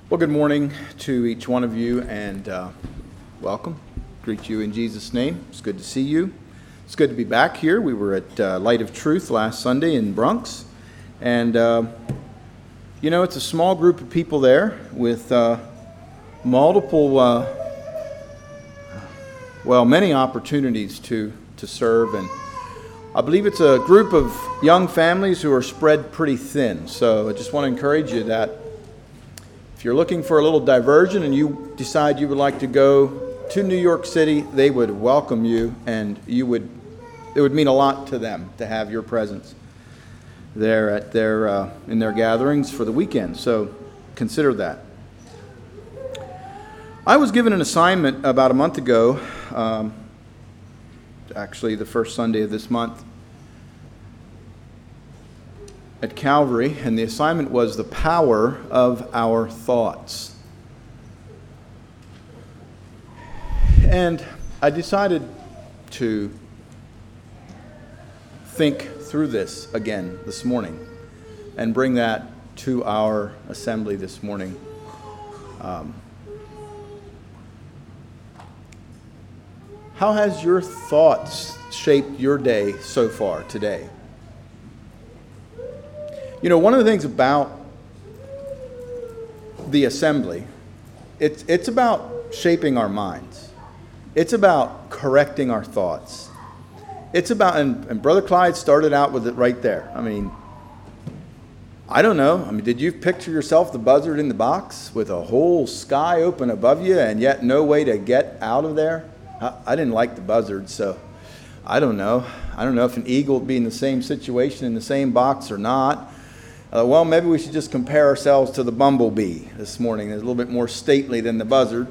Well, good morning to each one of you, and welcome. Greet you in Jesus' name. It's good to see you. It's good to be back here. We were at Light of Truth last Sunday in Bronx, and it's a small group of people there with multiple, many opportunities to serve, and I believe it's a group of young families who are spread pretty thin. So I just want to encourage you that if you're looking for a little diversion and you decide you would like to go to New York City, they would welcome you, and it would mean a lot to them to have your presence there at in their gatherings for the weekend. So consider that. I was given an assignment about a month ago, actually the first Sunday of this month, at Calvary, and the assignment was the power of our thoughts. And I decided to think through this again this morning and bring that to our assembly this morning. How has your thoughts shaped your day so far today? One of the things about the assembly, it's about shaping our minds. It's about correcting our thoughts. It's about, and Brother Clyde started out with it right there. I don't know. Did you picture yourself the buzzard in the box with a whole sky open above you and yet no way to get out of there? I didn't like the buzzard, so I don't know. I don't know if an eagle would be in the same situation in the same box or not. Maybe we should just compare ourselves to the bumblebee this morning. It's a little bit more stately than the buzzard.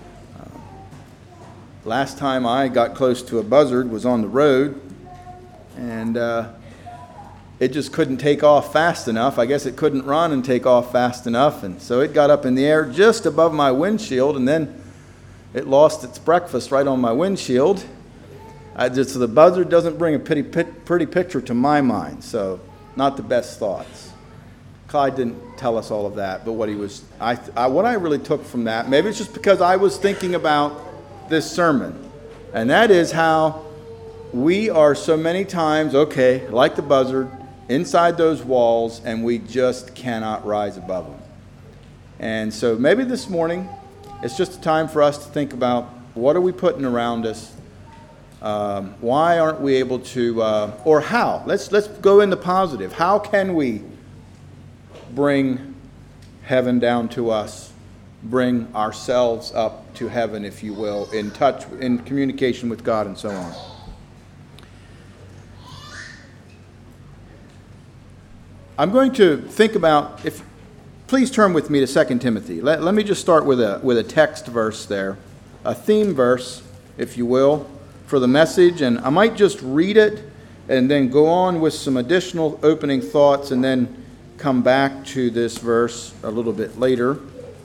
Last time I got close to a buzzard was on the road, and it just couldn't take off fast enough. I guess it couldn't run and take off fast enough, and so it got up in the air just above my windshield, and then it lost its breakfast right on my windshield. So the buzzard doesn't bring a pretty picture to my mind, so not the best thoughts. Clyde didn't tell us all of that, but what I really took from that, maybe it's just because I was thinking about this sermon, and that is how we are so many times, like the buzzard, inside those walls, and we just cannot rise above them. And so maybe this morning, it's just a time for us to think about what are we putting around us, why aren't we able to, or how? Let's go in the positive. How can we bring heaven down to us, bring ourselves up to heaven, if you will, in touch, in communication with God and so on. I'm going to think about, please turn with me to 2 Timothy. Let me just start with a text verse there, a theme verse, if you will, for the message, and I might just read it and then go on with some additional opening thoughts and then come back to this verse a little bit later.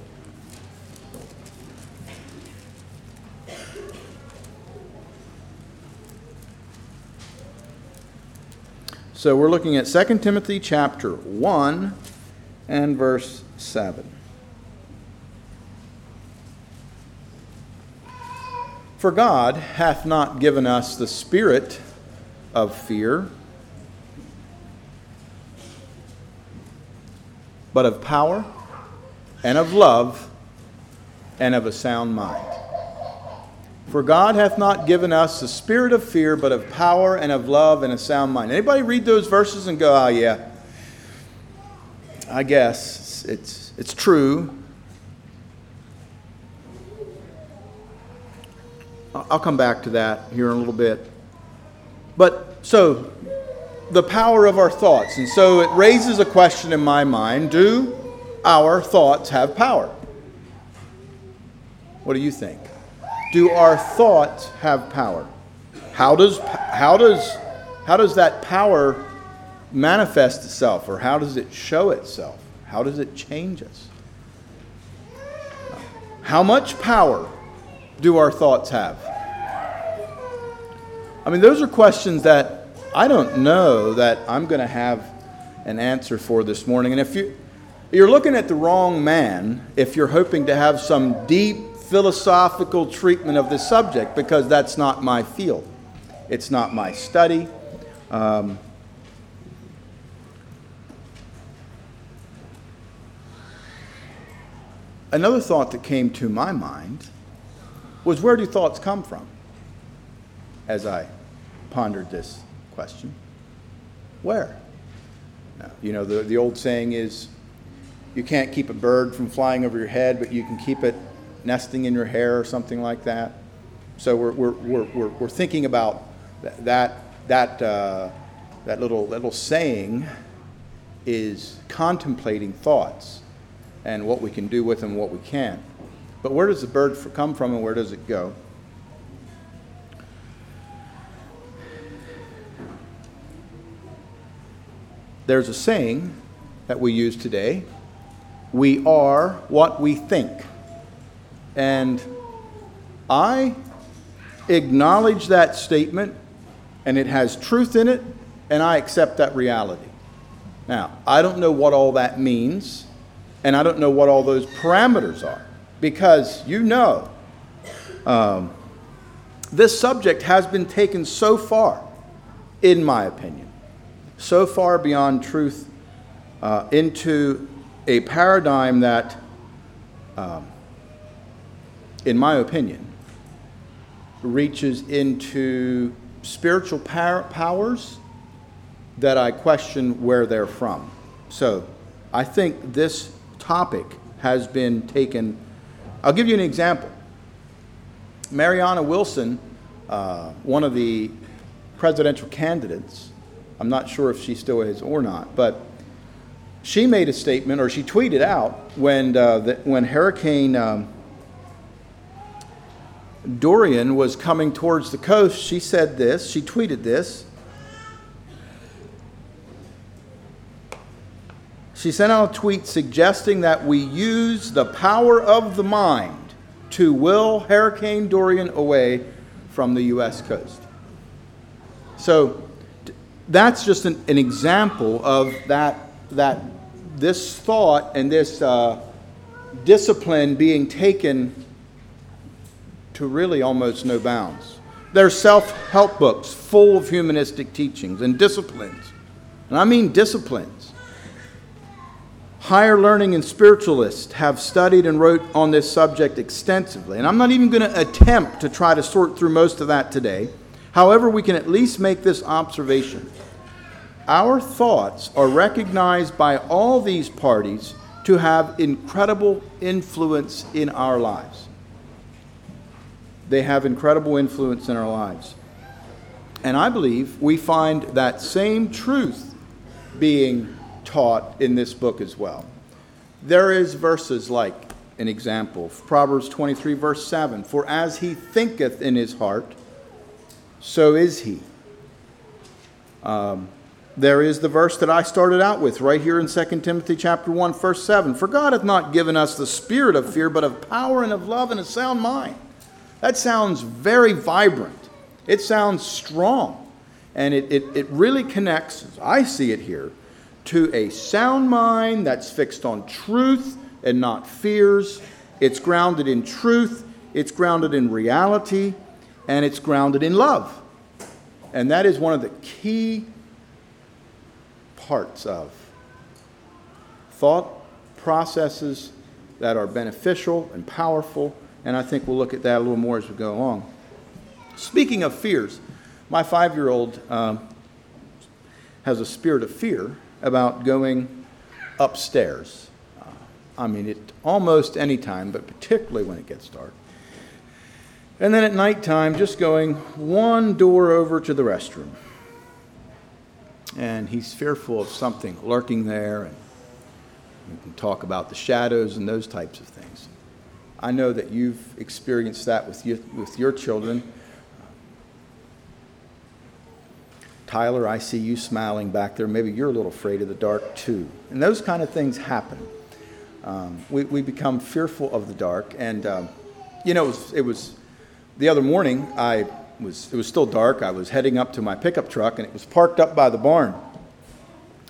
So we're looking at 2 Timothy chapter 1 and verse 7. For God hath not given us the spirit of fear, but of power and of love and of a sound mind. For God hath not given us the spirit of fear, but of power and of love and a sound mind. Anybody read those verses and go, yeah, I guess it's true. I'll come back to that here in a little bit. But so, the power of our thoughts. And so it raises a question in my mind. Do our thoughts have power? What do you think? Do our thoughts have power? How does that power manifest itself, or how does it show itself? How does it change us? How much power do our thoughts have? Those are questions that I don't know that I'm going to have an answer for this morning. And You're looking at the wrong man if you're hoping to have some deep philosophical treatment of this subject, because that's not my field. It's not my study. Another thought that came to my mind was, where do thoughts come from? As I pondered this question. Where? Now, you know, the old saying is, you can't keep a bird from flying over your head, but you can keep it nesting in your hair or something like that. So we're thinking about that little saying is contemplating thoughts and what we can do with them, what we can't. But where does the bird come from, and where does it go? There's a saying that we use today: we are what we think. And I acknowledge that statement, and it has truth in it, and I accept that reality. Now, I don't know what all that means, and I don't know what all those parameters are, because this subject has been taken so far, in my opinion, so far beyond truth, into a paradigm that, in my opinion, reaches into spiritual powers that I question where they're from. So I think this topic has been taken. I'll give you an example. Marianna Wilson, one of the presidential candidates, I'm not sure if she still is or not, but she made a statement, or she tweeted out when Hurricane Dorian was coming towards the coast. She said this, she tweeted this. She sent out a tweet suggesting that we use the power of the mind to will Hurricane Dorian away from the U.S. coast. So that's just an example of that this thought and this discipline being taken to really almost no bounds. There's self-help books full of humanistic teachings and disciplines. And I mean disciplines. Higher learning and spiritualists have studied and wrote on this subject extensively. And I'm not even going to attempt to try to sort through most of that today. However, we can at least make this observation. Our thoughts are recognized by all these parties to have incredible influence in our lives. They have incredible influence in our lives. And I believe we find that same truth being taught in this book as well. There is verses like, an example, Proverbs 23 verse 7, "For as he thinketh in his heart, so is he." There is the verse that I started out with right here in 2 Timothy chapter 1 verse 7, "For God hath not given us the spirit of fear, but of power and of love and a sound mind." That sounds very vibrant. It sounds strong. And it really connects, as I see it here, to a sound mind that's fixed on truth and not fears. It's grounded in truth, it's grounded in reality, and it's grounded in love. And that is one of the key parts of thought processes that are beneficial and powerful. And I think we'll look at that a little more as we go along. Speaking of fears, my 5-year-old has a spirit of fear about going upstairs. Almost any time, but particularly when it gets dark. And then at nighttime, just going one door over to the restroom. And he's fearful of something lurking there, and we can talk about the shadows and those types of things. I know that you've experienced that with your children. Tyler, I see you smiling back there. Maybe you're a little afraid of the dark too. And those kind of things happen. We become fearful of the dark. And, it was the other morning, it was still dark. I was heading up to my pickup truck, and it was parked up by the barn.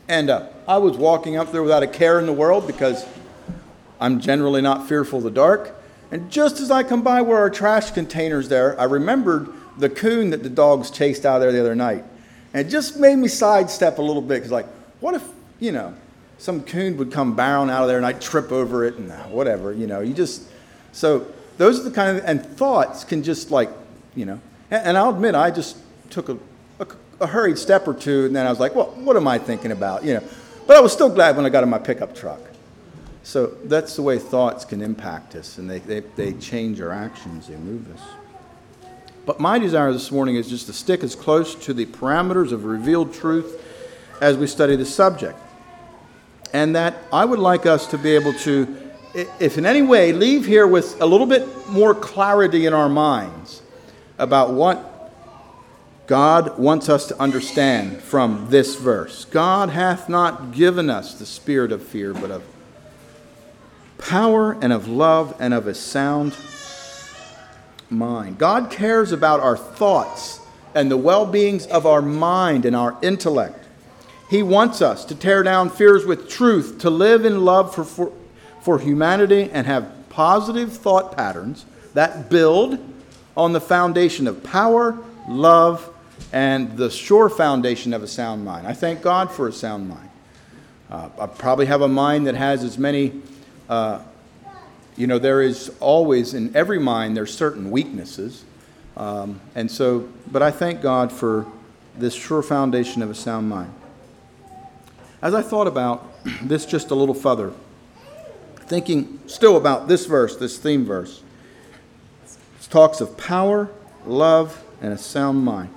And I was walking up there without a care in the world because I'm generally not fearful of the dark. And just as I come by where our trash container's there, I remembered the coon that the dogs chased out of there the other night. And it just made me sidestep a little bit. Because, like, what if, some coon would come barreling out of there and I'd trip over it and whatever, So those are the kind of, and thoughts can just and I'll admit I just took a hurried step or two and then I was like, well, what am I thinking about, But I was still glad when I got in my pickup truck. So that's the way thoughts can impact us, and they change our actions, they move us. But my desire this morning is just to stick as close to the parameters of revealed truth as we study the subject. And that I would like us to be able to, if in any way, leave here with a little bit more clarity in our minds about what God wants us to understand from this verse. God hath not given us the spirit of fear, but of power and of love and of a sound mind. God cares about our thoughts and the well-beings of our mind and our intellect. He wants us to tear down fears with truth, to live in love for humanity and have positive thought patterns that build on the foundation of power, love, and the sure foundation of a sound mind. I thank God for a sound mind. I probably have a mind that has as many, there is always, in every mind, there's certain weaknesses. But I thank God for this sure foundation of a sound mind. As I thought about this just a little further, thinking still about this verse, this theme verse, it talks of power, love, and a sound mind.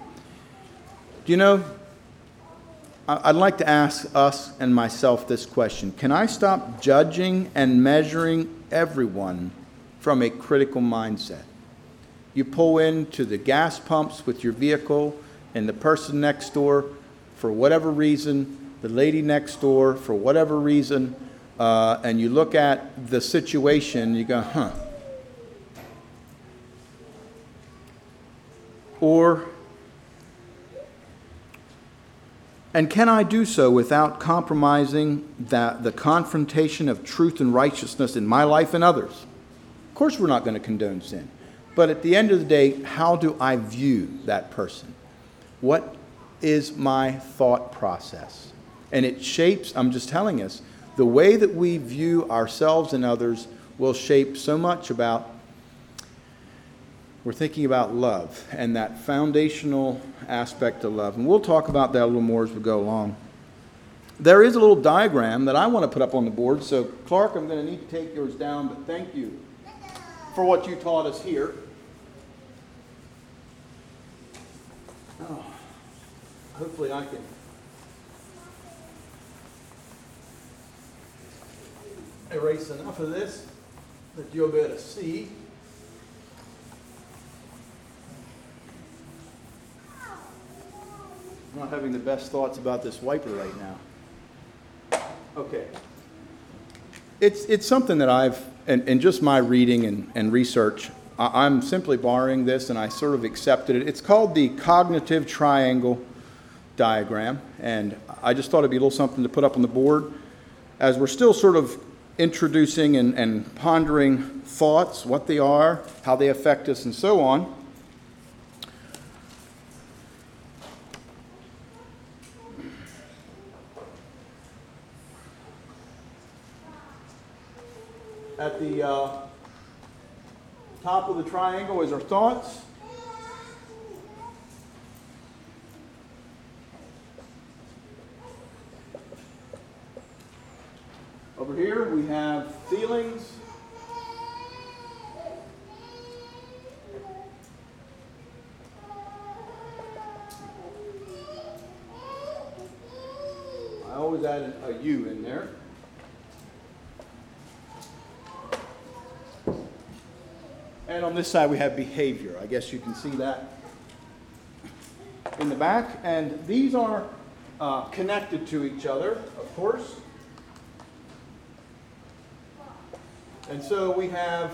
I'd like to ask us and myself this question. Can I stop judging and measuring everyone from a critical mindset? You pull into the gas pumps with your vehicle, and the person next door, for whatever reason, the lady next door, for whatever reason, and you look at the situation, you go, And can I do so without compromising the confrontation of truth and righteousness in my life and others? Of course we're not going to condone sin. But at the end of the day, how do I view that person? What is my thought process? And it shapes, I'm just telling us, the way that we view ourselves and others will shape so much about, we're thinking about love and that foundational aspect of love. And we'll talk about that a little more as we go along. There is a little diagram that I want to put up on the board. So, Clark, I'm going to need to take yours down, but thank you for what you taught us here. Oh, hopefully I can erase enough of this that you'll be able to see. I'm not having the best thoughts about this wiper right now. Okay. It's something that I've, in just my reading and research, I'm simply borrowing this and I sort of accepted it. It's called the cognitive triangle diagram, and I just thought it'd be a little something to put up on the board as we're still sort of introducing and pondering thoughts, what they are, how they affect us, and so on. At the top of the triangle is our thoughts. Over here we have feelings. I always add a U in there. And on this side we have behavior. I guess you can see that in the back. And these are connected to each other, of course. And so we have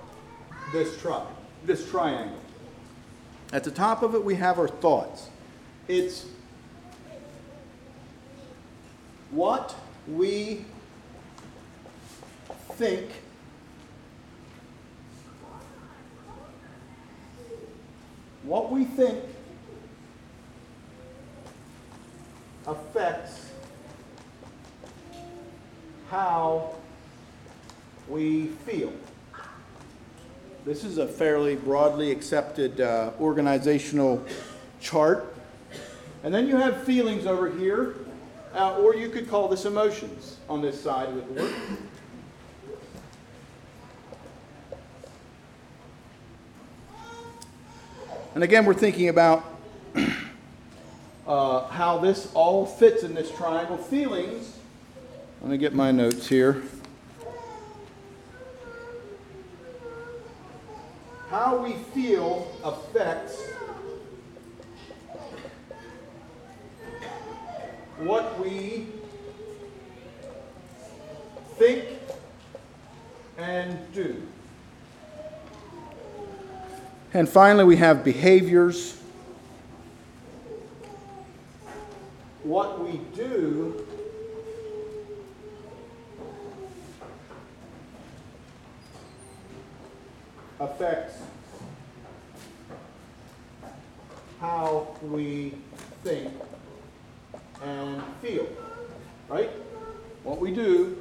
this triangle. At the top of it we have our thoughts. It's what we think affects how we feel. This is a fairly broadly accepted organizational chart. And then you have feelings over here, or you could call this emotions on this side of the board. And again, we're thinking about how this all fits in this triangle. Feelings, let me get my notes here. How we feel affects what we think and do. And finally, we have behaviors. What we do affects how we think and feel, right? What we do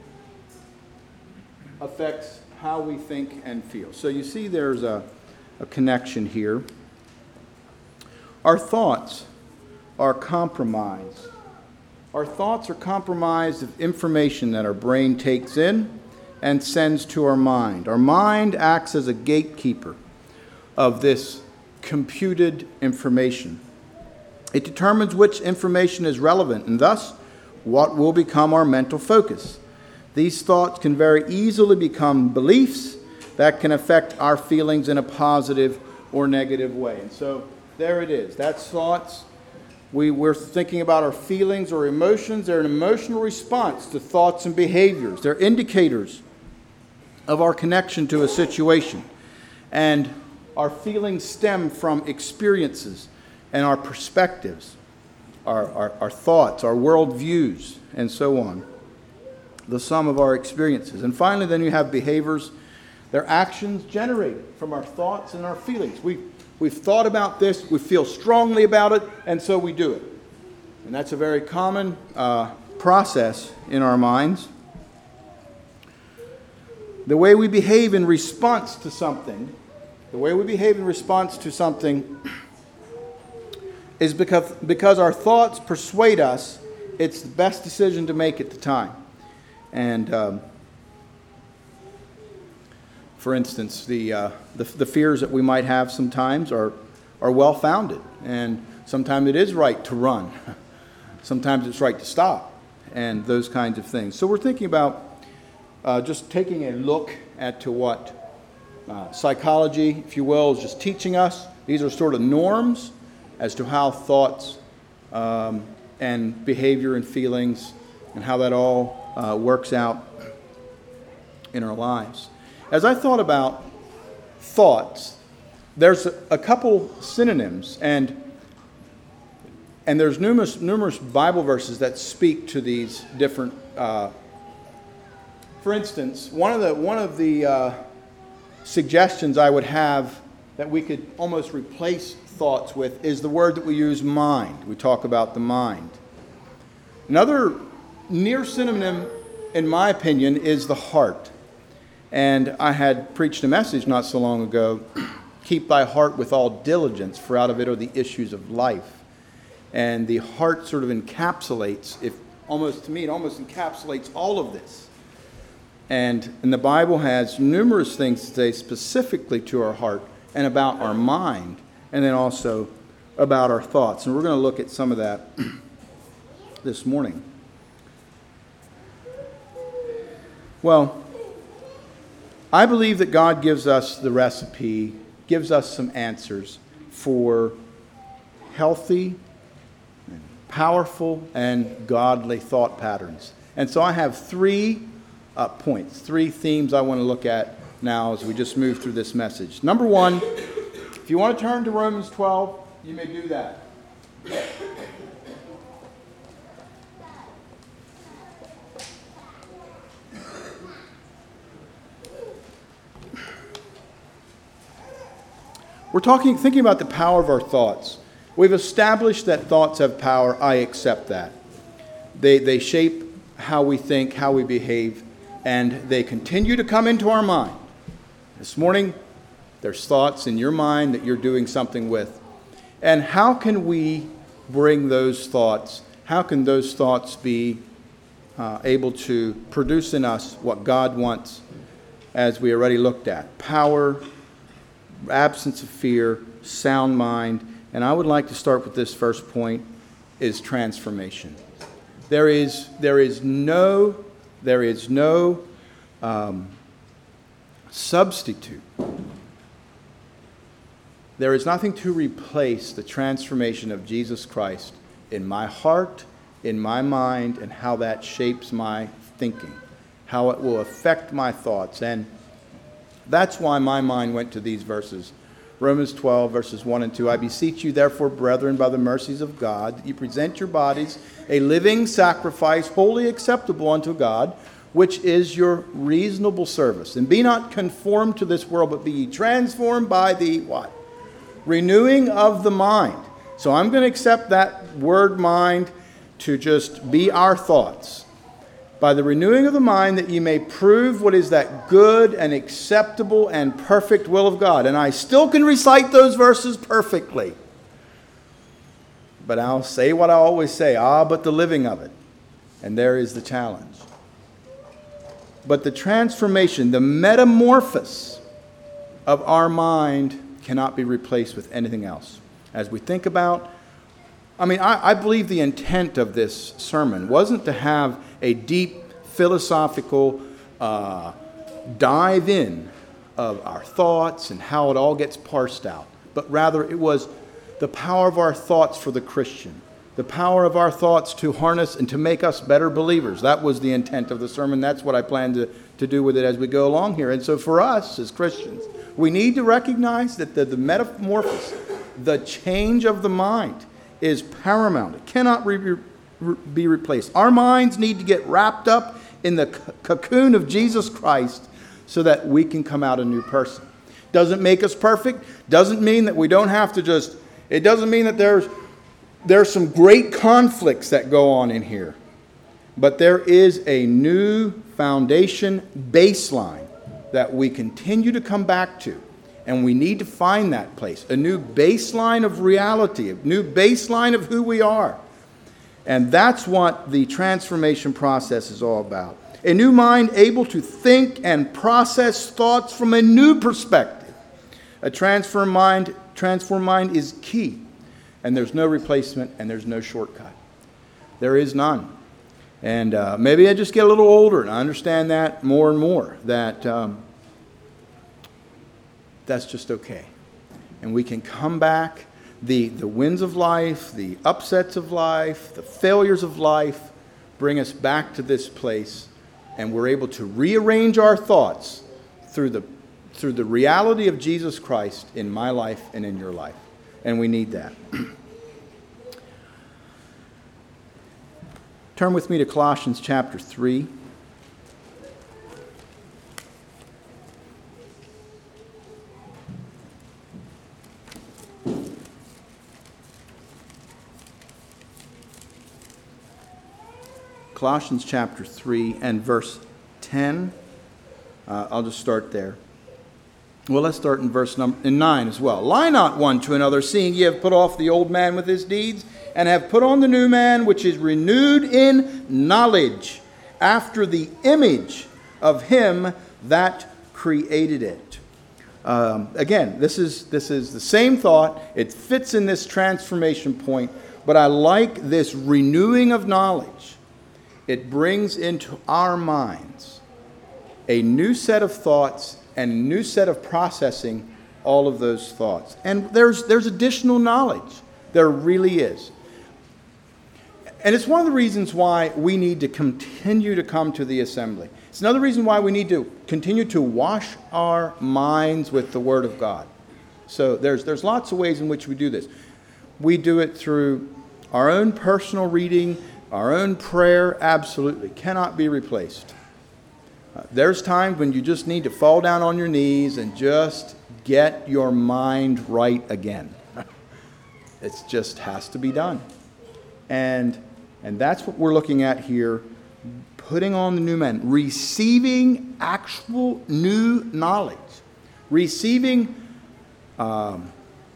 affects how we think and feel. So you see there's a connection here. Our thoughts are compromised. Our thoughts are compromised of information that our brain takes in and sends to our mind. Our mind acts as a gatekeeper of this computed information. It determines which information is relevant and thus what will become our mental focus. These thoughts can very easily become beliefs that can affect our feelings in a positive or negative way. And so there it is. That's thoughts. We're thinking about our feelings or emotions. They're an emotional response to thoughts and behaviors. They're indicators of our connection to a situation. And our feelings stem from experiences and our perspectives, our thoughts, our worldviews, and so on. The sum of our experiences. And finally, then you have behaviors. They're actions generated from our thoughts and our feelings. We've thought about this, we feel strongly about it, and so we do it. And that's a very common process in our minds. The way we behave in response to something, is because our thoughts persuade us it's the best decision to make at the time. And for instance, the fears that we might have sometimes are well-founded. And sometimes it is right to run. Sometimes it's right to stop. And those kinds of things. So we're thinking about just taking a look at to what psychology, if you will, is just teaching us. These are sort of norms as to how thoughts and behavior and feelings and how that all works out in our lives. As I thought about thoughts, there's a couple synonyms, and there's numerous Bible verses that speak to these different. For instance, one of the suggestions I would have that we could almost replace thoughts with is the word that we use, mind. We talk about the mind. Another near synonym, in my opinion, is the heart. And I had preached a message not so long ago, keep thy heart with all diligence, for out of it are the issues of life. And the heart sort of encapsulates, it almost encapsulates all of this. And the Bible has numerous things to say specifically to our heart and about our mind, and then also about our thoughts. And we're going to look at some of that this morning. Well, I believe that God gives us the recipe, gives us some answers for healthy, powerful, and godly thought patterns. And so I have 3 points, 3 themes I want to look at now as we just move through this message. Number 1, if you want to turn to Romans 12, you may do that. We're thinking about the power of our thoughts. We've established that thoughts have power. I accept that. They shape how we think, how we behave, and they continue to come into our mind. This morning, there's thoughts in your mind that you're doing something with. And how can we bring those thoughts? How can those thoughts be able to produce in us what God wants, as we already looked at? Power, absence of fear, sound mind. And I would like to start with this first point, is transformation. There is no substitute. There is nothing to replace the transformation of Jesus Christ in my heart, in my mind, and how that shapes my thinking, how it will affect my thoughts. And that's why my mind went to these verses. Romans 12, verses 1 and 2. I beseech you, therefore, brethren, by the mercies of God, that you present your bodies a living sacrifice, wholly acceptable unto God, which is your reasonable service. And be not conformed to this world, but be ye transformed by the what? Renewing of the mind. So I'm going to accept that word mind to just be our thoughts. By the renewing of the mind, that ye may prove what is that good and acceptable and perfect will of God. And I still can recite those verses perfectly. But I'll say what I always say, but the living of it. And there is the challenge. But the transformation, the metamorphosis of our mind cannot be replaced with anything else. As we think about, I believe the intent of this sermon wasn't to have a deep philosophical dive in of our thoughts and how it all gets parsed out, but rather it was the power of our thoughts for the Christian, the power of our thoughts to harness and to make us better believers. That was the intent of the sermon. That's what I plan to do with it as we go along here. And so for us as Christians, we need to recognize that the metamorphosis, the change of the mind, is paramount. It cannot be replaced. Our minds need to get wrapped up in the cocoon of Jesus Christ so that we can come out a new person. Doesn't make us perfect. Doesn't mean that we don't have to it doesn't mean that there's some great conflicts that go on in here. But there is a new foundation baseline that we continue to come back to. And we need to find that place, a new baseline of reality, a new baseline of who we are. And that's what the transformation process is all about. A new mind able to think and process thoughts from a new perspective. A transformed mind is key. And there's no replacement and there's no shortcut. There is none. And maybe I just get a little older and I understand that more and more, that that's just okay. And we can come back. The wins of life, the upsets of life, the failures of life bring us back to this place, and we're able to rearrange our thoughts through the reality of Jesus Christ in my life and in your life. And we need that. Turn with me to Colossians chapter 3. Colossians chapter 3 and verse 10. I'll just start there. Well, let's start in verse 9 as well. Lie not one to another, seeing ye have put off the old man with his deeds, and have put on the new man, which is renewed in knowledge, after the image of him that created it. Again, this is the same thought. It fits in this transformation point, but I like this renewing of knowledge. It brings into our minds a new set of thoughts and a new set of processing all of those thoughts. And there's additional knowledge. There really is. And it's one of the reasons why we need to continue to come to the assembly. It's another reason why we need to continue to wash our minds with the Word of God. So there's lots of ways in which we do this. we do it through our own personal reading, our own prayer, absolutely cannot be replaced. There's times when you just need to fall down on your knees and just get your mind right again. It just has to be done. And that's what we're looking at here, putting on the new man, receiving actual new knowledge, receiving, I'm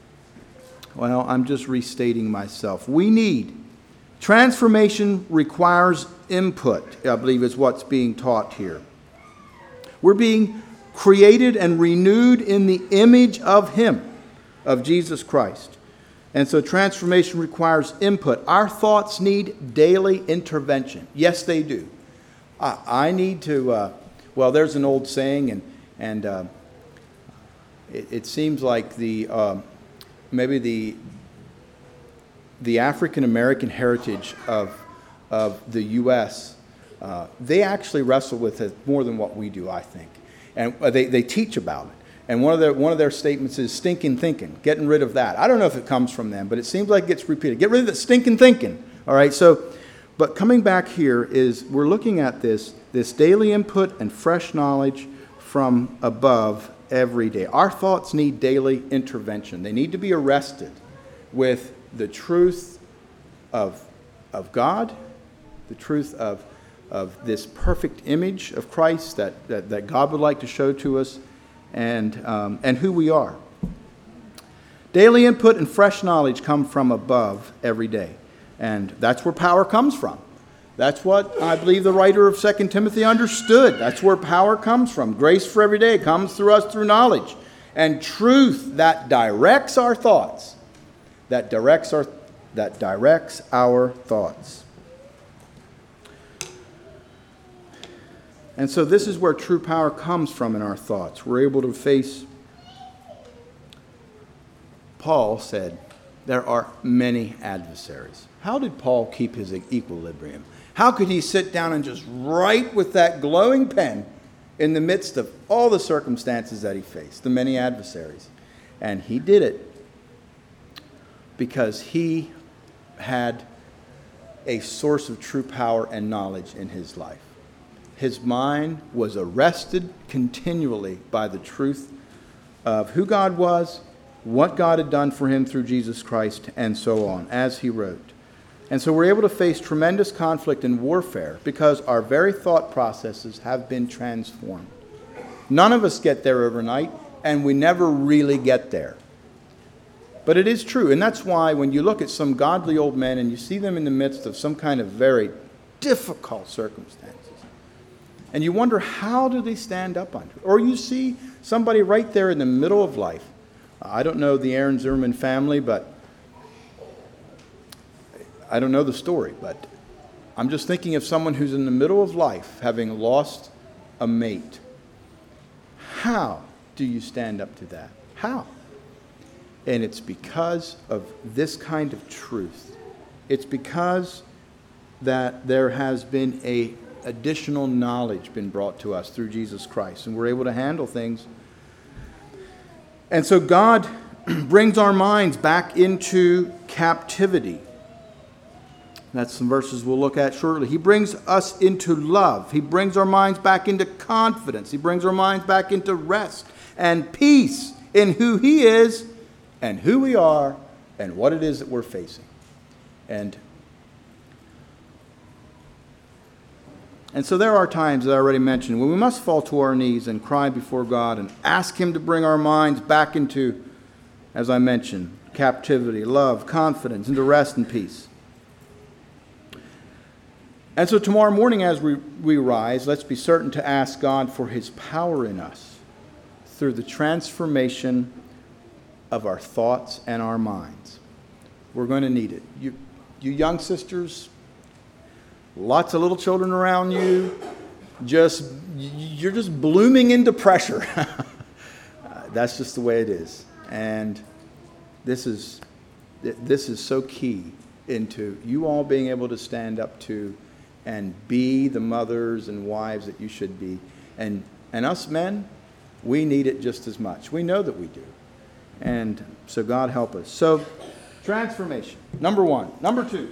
just restating myself. Transformation requires input, I believe is what's being taught here. We're being created and renewed in the image of Him, of Jesus Christ. And so transformation requires input. Our thoughts need daily intervention. Yes, they do. I need to, there's an old saying, and it seems like maybe the African American heritage of the U.S., they actually wrestle with it more than what we do, I think. And they teach about it. And one of their statements is stinking thinking, getting rid of that. I don't know if it comes from them, but it seems like it gets repeated. Get rid of that stinking thinking. All right, but coming back here is we're looking at this daily input and fresh knowledge from above every day. Our thoughts need daily intervention. They need to be arrested with the truth of God, the truth of this perfect image of Christ that God would like to show to us, and who we are. Daily input and fresh knowledge come from above every day. And that's where power comes from. That's what I believe the writer of 2 Timothy understood. That's where power comes from. Grace for every day comes through us through knowledge. And truth that directs our thoughts. That directs our thoughts. And so this is where true power comes from in our thoughts. We're able to face, Paul said, there are many adversaries. How did Paul keep his equilibrium? How could he sit down and just write with that glowing pen in the midst of all the circumstances that he faced, the many adversaries? And he did it because he had a source of true power and knowledge in his life. His mind was arrested continually by the truth of who God was, what God had done for him through Jesus Christ, and so on, as he wrote. And so we're able to face tremendous conflict and warfare because our very thought processes have been transformed. None of us get there overnight, and we never really get there. But it is true, and that's why when you look at some godly old men and you see them in the midst of some kind of very difficult circumstances, and you wonder, how do they stand up under it? Or you see somebody right there in the middle of life. I don't know the Aaron Zimmerman family, but I don't know the story. But I'm just thinking of someone who's in the middle of life, having lost a mate. How do you stand up to that? How? And it's because of this kind of truth. It's because that there has been a additional knowledge been brought to us through Jesus Christ, and we're able to handle things. And so God brings our minds back into captivity. That's some verses we'll look at shortly. He brings us into love. He brings our minds back into confidence. He brings our minds back into rest and peace in who He is and who we are and what it is that we're facing. And so there are times, that I already mentioned, when we must fall to our knees and cry before God and ask Him to bring our minds back into, as I mentioned, captivity, love, confidence, into rest and peace. And so tomorrow morning as we rise, let's be certain to ask God for His power in us through the transformation of our thoughts and our minds. We're going to need it. You young sisters, lots of little children around you, you're just blooming into pressure. That's just the way it is. And this is so key into you all being able to stand up to and be the mothers and wives that you should be. And us men, we need it just as much. We know that we do. And so God help us. So Transformation. Number one. Number two.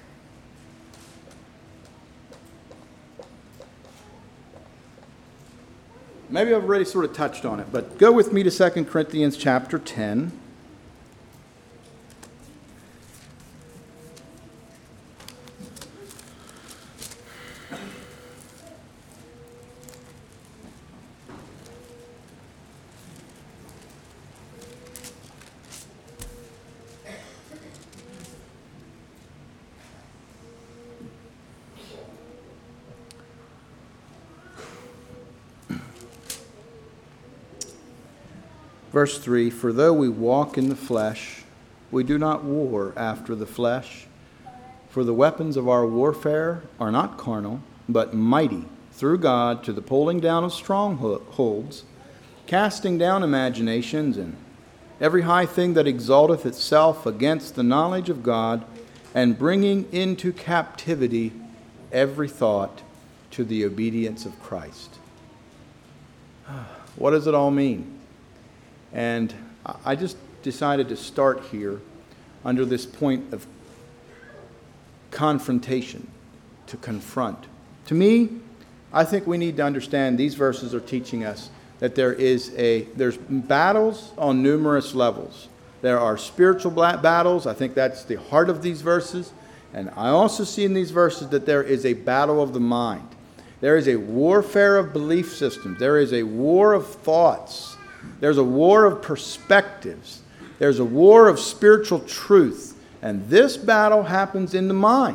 Maybe I've already sort of touched on it, but go with me to 2 Corinthians chapter 10. Verse 3, for though we walk in the flesh, we do not war after the flesh. For the weapons of our warfare are not carnal, but mighty through God to the pulling down of strongholds, casting down imaginations and every high thing that exalteth itself against the knowledge of God, and bringing into captivity every thought to the obedience of Christ. What does it all mean? And I just decided to start here under this point of confrontation, to confront. To me, I think we need to understand these verses are teaching us that there's battles on numerous levels. There are spiritual battles. I think that's the heart of these verses. And I also see in these verses that there is a battle of the mind. There is a warfare of belief systems. There is a war of thoughts. There's a war of perspectives. There's a war of spiritual truth. And this battle happens in the mind.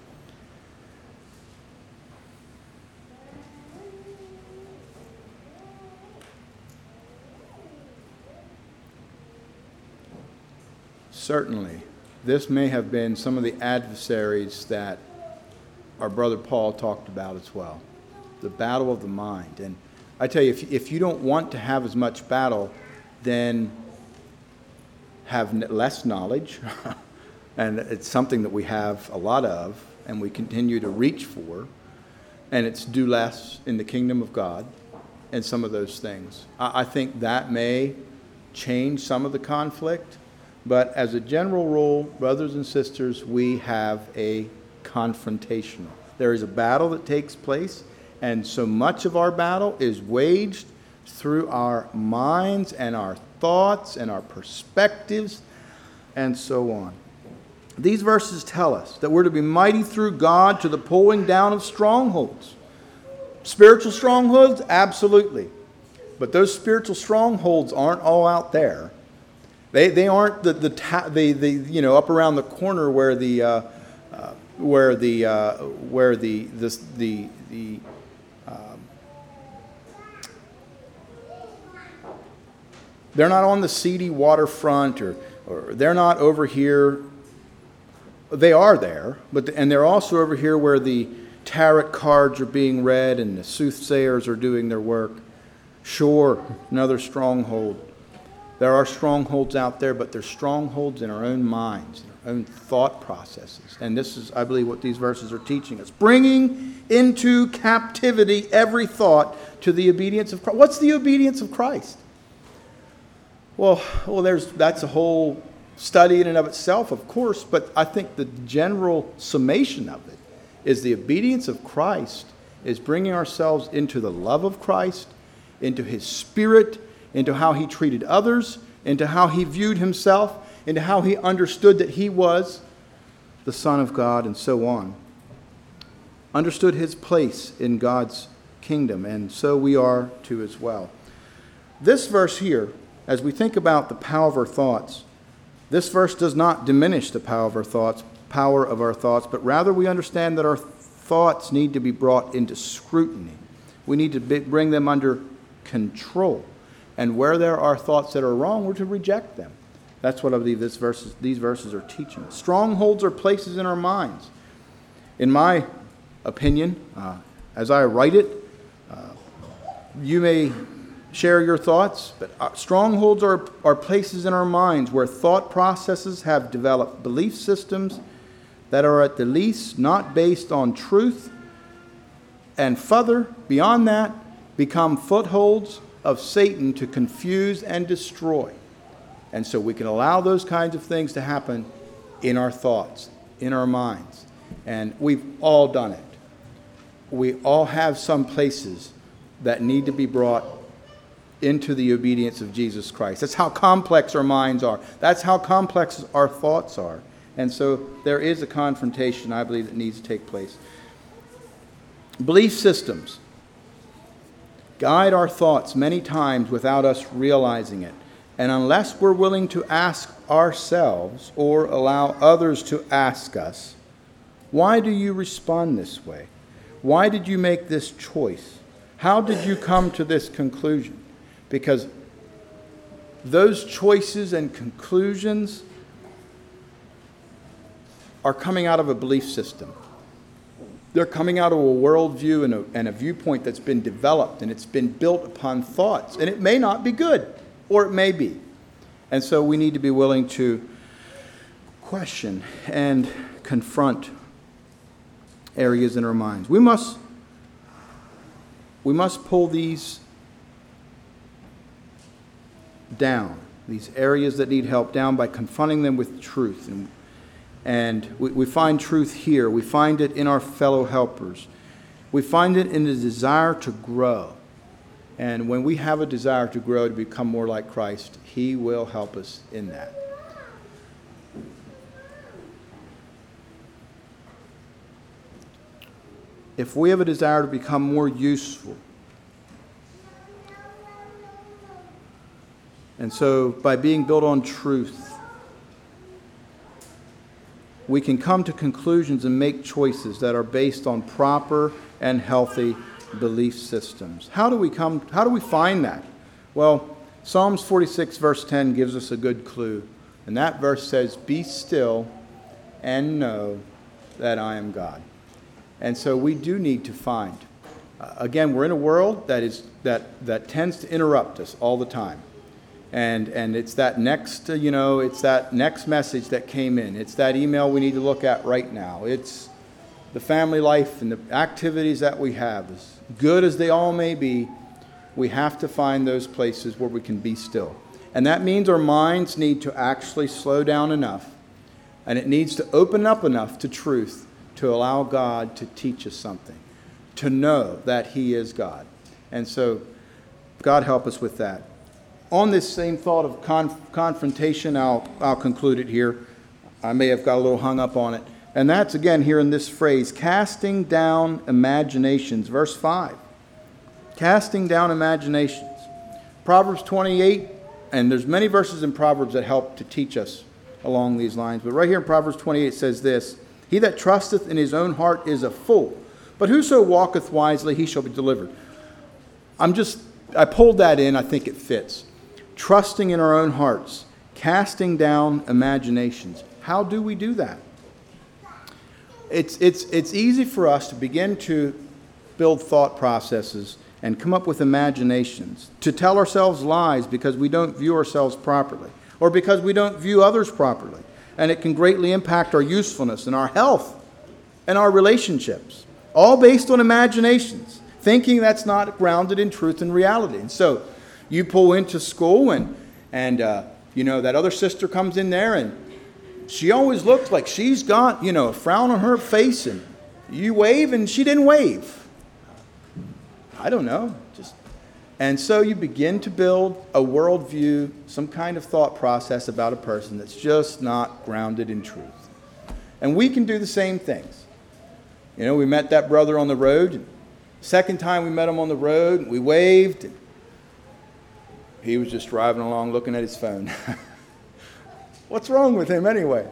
Certainly, this may have been some of the adversaries that our brother Paul talked about as well. The battle of the mind. And I tell you, if you don't want to have as much battle, then have less knowledge. And it's something that we have a lot of, and we continue to reach for. And it's do less in the kingdom of God and some of those things. I think that may change some of the conflict. But as a general rule, brothers and sisters, we have a confrontational. There is a battle that takes place. And so much of our battle is waged through our minds and our thoughts and our perspectives and so on. These verses tell us that we're to be mighty through God to the pulling down of strongholds. Spiritual strongholds? Absolutely. But those spiritual strongholds aren't all out there. They aren't the up around the corner where they're not on the seedy waterfront or they're not over here. They are there, and they're also over here where the tarot cards are being read and the soothsayers are doing their work. Sure, another stronghold. There are strongholds out there, but there's strongholds in our own minds, in our own thought processes. And this is, I believe, what these verses are teaching us. Bringing into captivity every thought to the obedience of Christ. What's the obedience of Christ? Well, that's a whole study in and of itself, of course, but I think the general summation of it is the obedience of Christ is bringing ourselves into the love of Christ, into His Spirit, into how He treated others, into how He viewed Himself, into how He understood that He was the Son of God, and so on. Understood His place in God's kingdom, and so we are too as well. This verse here, as we think about the power of our thoughts, this verse does not diminish the power of our thoughts, but rather we understand that our thoughts need to be brought into scrutiny. We need to bring them under control. And where there are thoughts that are wrong, we're to reject them. That's what I believe these verses are teaching. Strongholds are places in our minds. In my opinion, as I write it, you may share your thoughts, but strongholds are places in our minds where thought processes have developed belief systems that are at the least not based on truth, and further, beyond that, become footholds of Satan to confuse and destroy. And so we can allow those kinds of things to happen in our thoughts, in our minds. And we've all done it. We all have some places that need to be brought into the obedience of Jesus Christ. That's how complex our minds are. That's how complex our thoughts are. And so there is a confrontation, I believe, that needs to take place. Belief systems guide our thoughts many times without us realizing it. And unless we're willing to ask ourselves or allow others to ask us, why do you respond this way? Why did you make this choice? How did you come to this conclusion? Because those choices and conclusions are coming out of a belief system. They're coming out of a worldview and a viewpoint that's been developed, and it's been built upon thoughts. And it may not be good, or it may be. And so we need to be willing to question and confront areas in our minds. We must pull these down, these areas that need help down, by confronting them with truth. And we find truth here. We find it in our fellow helpers. We find it in the desire to grow. And when we have a desire to grow, to become more like Christ, He will help us in that. If we have a desire to become more useful, and so by being built on truth, we can come to conclusions and make choices that are based on proper and healthy belief systems. How do we find that? Well, Psalms 46 verse 10 gives us a good clue. And that verse says, "Be still and know that I am God." And so we do need to find. Again, we're in a world that tends to interrupt us all the time. And it's that next, it's that next message that came in. It's that email we need to look at right now. It's the family life and the activities that we have. As good as they all may be, we have to find those places where we can be still. And that means our minds need to actually slow down enough, and it needs to open up enough to truth to allow God to teach us something, to know that He is God. And so God help us with that. On this same thought of confrontation, I'll conclude it here. I may have got a little hung up on it. And that's, again, here in this phrase, casting down imaginations. Verse 5. Casting down imaginations. Proverbs 28, and there's many verses in Proverbs that help to teach us along these lines. But right here in Proverbs 28 it says this: "He that trusteth in his own heart is a fool, but whoso walketh wisely, he shall be delivered." I pulled that in, I think it fits. Trusting in our own hearts, casting down imaginations. How do we do that? It's easy for us to begin to build thought processes and come up with imaginations, to tell ourselves lies because we don't view ourselves properly, or because we don't view others properly. And it can greatly impact our usefulness and our health and our relationships, all based on imaginations, thinking that's not grounded in truth and reality. And so you pull into school and that other sister comes in there and she always looks like she's got, a frown on her face, and you wave and she didn't wave. I don't know. And so you begin to build a worldview, some kind of thought process about a person that's just not grounded in truth. And we can do the same things. We met that brother on the road. Second time we met him on the road, we waved. He was just driving along looking at his phone. What's wrong with him anyway?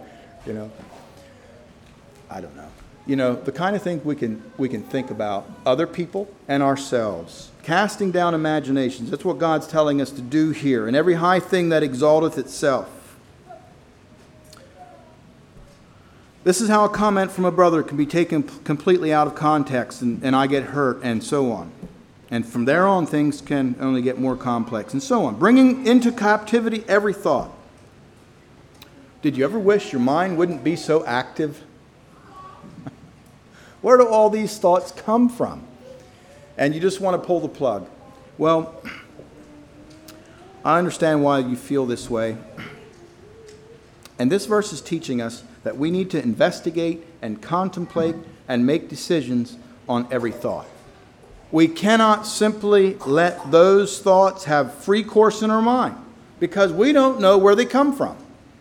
I don't know. The kind of things we can think about other people and ourselves. Casting down imaginations. That's what God's telling us to do here. And every high thing that exalteth itself. This is how a comment from a brother can be taken completely out of context, and I get hurt, and so on. And from there on, things can only get more complex, and so on. Bringing into captivity every thought. Did you ever wish your mind wouldn't be so active? Where do all these thoughts come from? And you just want to pull the plug. Well, I understand why you feel this way. And this verse is teaching us that we need to investigate and contemplate and make decisions on every thought. We cannot simply let those thoughts have free course in our mind because we don't know where they come from.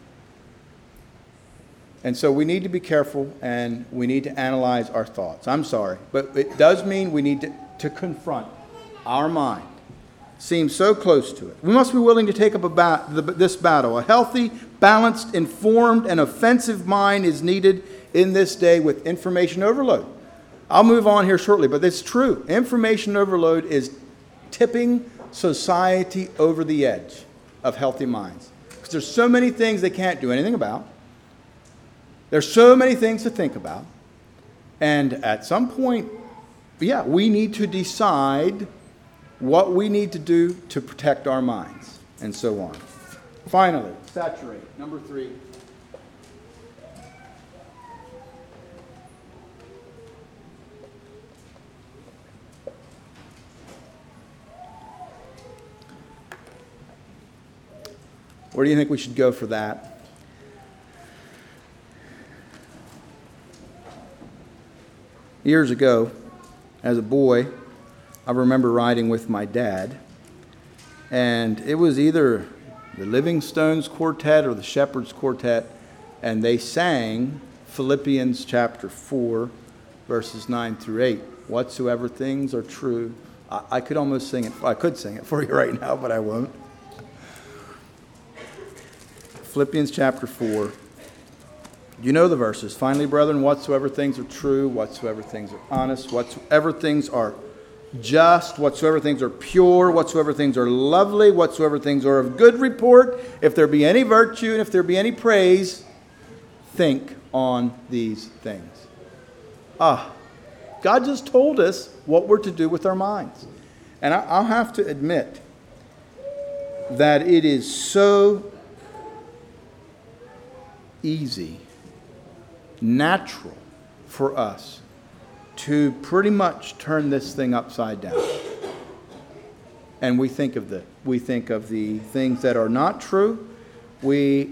And so we need to be careful and we need to analyze our thoughts. I'm sorry, but it does mean we need to confront our mind. It seems so close to it. We must be willing to take up this battle. A healthy, balanced, informed, and offensive mind is needed in this day with information overload. I'll move on here shortly, but it's true. Information overload is tipping society over the edge of healthy minds. Because there's so many things they can't do anything about. There's so many things to think about. And at some point, we need to decide what we need to do to protect our minds, and so on. Finally, saturate. Number 3. Where do you think we should go for that? Years ago, as a boy, I remember riding with my dad, and it was either the Living Stones Quartet or the Shepherd's Quartet, and they sang Philippians chapter 4, verses 9 through 8. Whatsoever things are true. I could almost sing it. I could sing it for you right now, but I won't. Philippians chapter 4. You know the verses. Finally, brethren, whatsoever things are true, whatsoever things are honest, whatsoever things are just, whatsoever things are pure, whatsoever things are lovely, whatsoever things are of good report, if there be any virtue and if there be any praise, think on these things. God just told us what we're to do with our minds. And I'll have to admit that it is so easy, natural for us to pretty much turn this thing upside down. And we think of the things that are not true. We're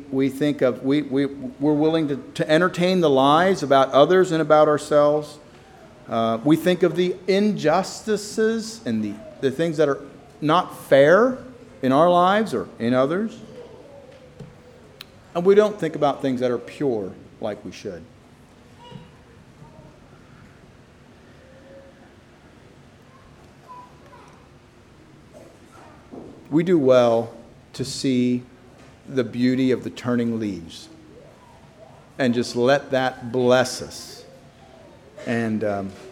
willing to entertain the lies about others and about ourselves. We think of the injustices and the things that are not fair in our lives or in others. And we don't think about things that are pure like we should. We do well to see the beauty of the turning leaves and just let that bless us. And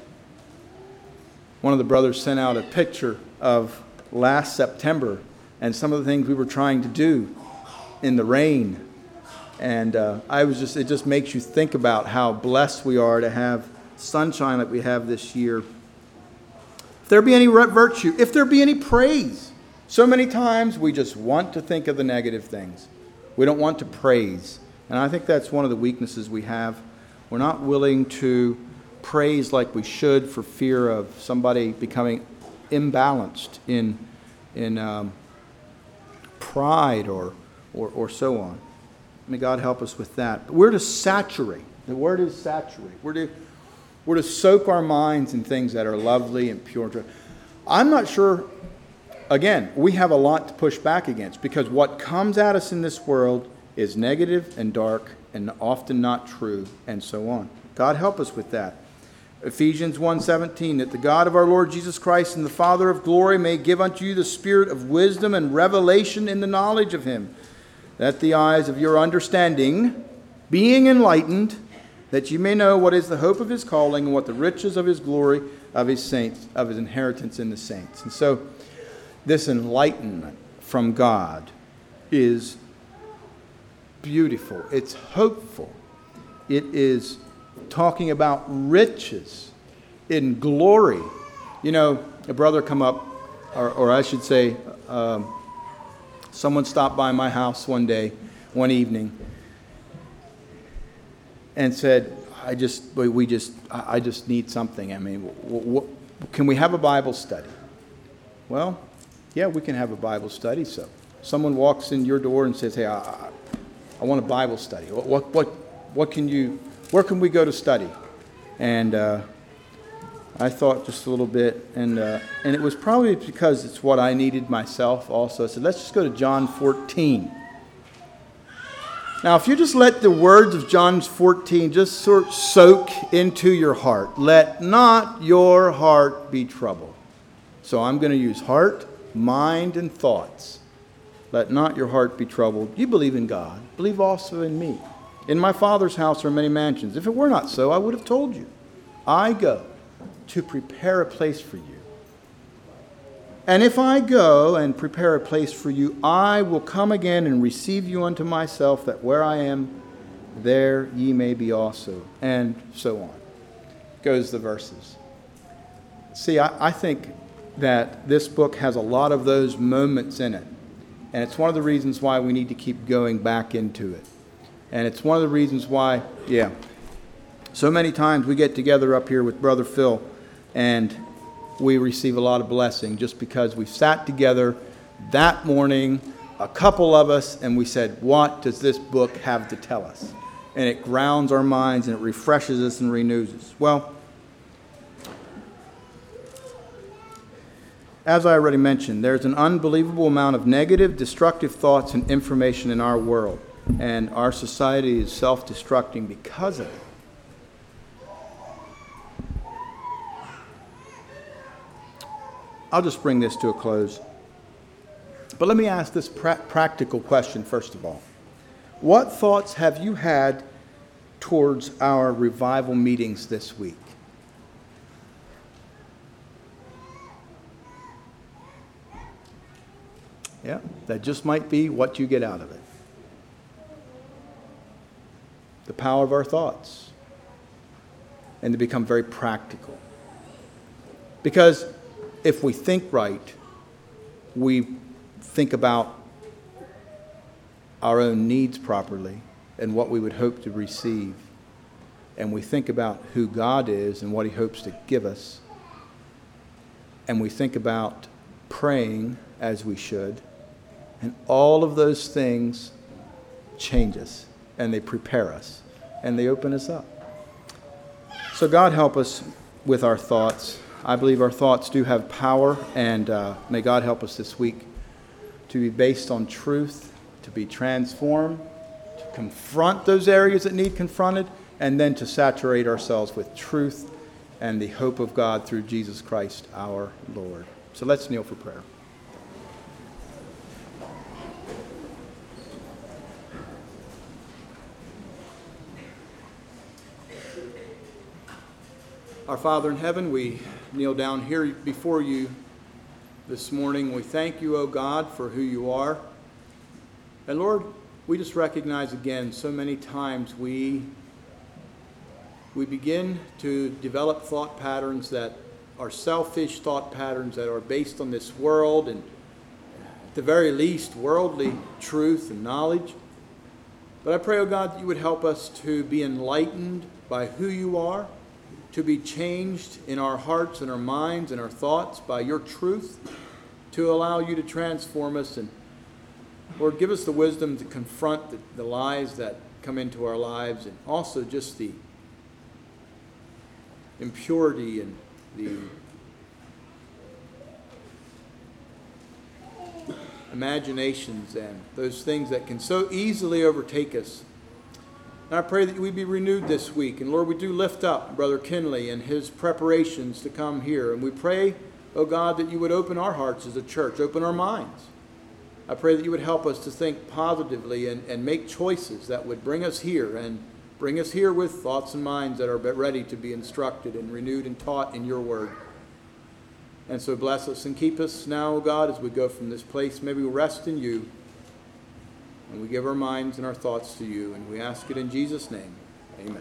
one of the brothers sent out a picture of last September and some of the things we were trying to do in the rain. And it just makes you think about how blessed we are to have sunshine like we have this year. If there be any virtue, if there be any praise. So many times we just want to think of the negative things. We don't want to praise. And I think that's one of the weaknesses we have. We're not willing to praise like we should for fear of somebody becoming imbalanced in pride or so on. May God help us with that. But we're to saturate. The word is saturate. We're to soak our minds in things that are lovely and pure. I'm not sure. Again, we have a lot to push back against because what comes at us in this world is negative and dark and often not true and so on. God help us with that. Ephesians 1:17, that the God of our Lord Jesus Christ and the Father of glory may give unto you the spirit of wisdom and revelation in the knowledge of him, that the eyes of your understanding, being enlightened, that you may know what is the hope of his calling and what the riches of his glory of his saints, of his inheritance in the saints. And so this enlightenment from God is beautiful. It's hopeful. It is talking about riches in glory. You know, a brother come up, or I should say, someone stopped by my house one evening, and said, I just need something. I mean, can we have a Bible study? Well, yeah, we can have a Bible study. So someone walks in your door and says, hey, I want a Bible study. What where can we go to study? And I thought just a little bit, and it was probably because it's what I needed myself also. I said, let's just go to John 14. Now, if you just let the words of John 14 just sort of soak into your heart, let not your heart be troubled. So I'm going to use heart, mind, and thoughts. Let not your heart be troubled. You believe in God. Believe also in me. In my Father's house are many mansions. If it were not so, I would have told you. I go to prepare a place for you. And if I go and prepare a place for you, I will come again and receive you unto myself, that where I am, there ye may be also. And so on. Goes the verses. See, I think that this book has a lot of those moments in it. And it's one of the reasons why we need to keep going back into it. And it's one of the reasons why, so many times we get together up here with Brother Phil and we receive a lot of blessing just because we sat together that morning, a couple of us, and we said, what does this book have to tell us? And it grounds our minds and it refreshes us and renews us. Well, as I already mentioned, there's an unbelievable amount of negative, destructive thoughts and information in our world. And our society is self-destructing because of it. I'll just bring this to a close. But let me ask this practical question first of all. What thoughts have you had towards our revival meetings this week? Yeah, that just might be what you get out of it. The power of our thoughts. And to become very practical. Because if we think right, we think about our own needs properly and what we would hope to receive. And we think about who God is and what He hopes to give us. And we think about praying as we should. And all of those things change us. And they prepare us. And they open us up. So God help us with our thoughts. I believe our thoughts do have power, and may God help us this week to be based on truth, to be transformed, to confront those areas that need confronted, and then to saturate ourselves with truth and the hope of God through Jesus Christ our Lord. So let's kneel for prayer. Our Father in heaven, we kneel down here before you this morning. We thank you, O God, for who you are. And Lord, we just recognize again so many times we begin to develop thought patterns that are selfish thought patterns that are based on this world and at the very least worldly truth and knowledge. But I pray, O God, that you would help us to be enlightened by who you are, to be changed in our hearts and our minds and our thoughts by your truth, to allow you to transform us. And Lord, give us the wisdom to confront the lies that come into our lives, and also just the impurity and the imaginations and those things that can so easily overtake us. And I pray that we be renewed this week. And Lord, we do lift up Brother Kinley and his preparations to come here. And we pray, oh God, that you would open our hearts as a church, open our minds. I pray that you would help us to think positively and make choices that would bring us here, and bring us here with thoughts and minds that are ready to be instructed and renewed and taught in your word. And so bless us and keep us now, O God, as we go from this place. May we rest in you. And we give our minds and our thoughts to you, and we ask it in Jesus' name. Amen.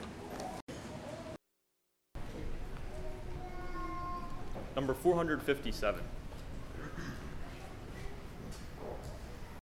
Number 457.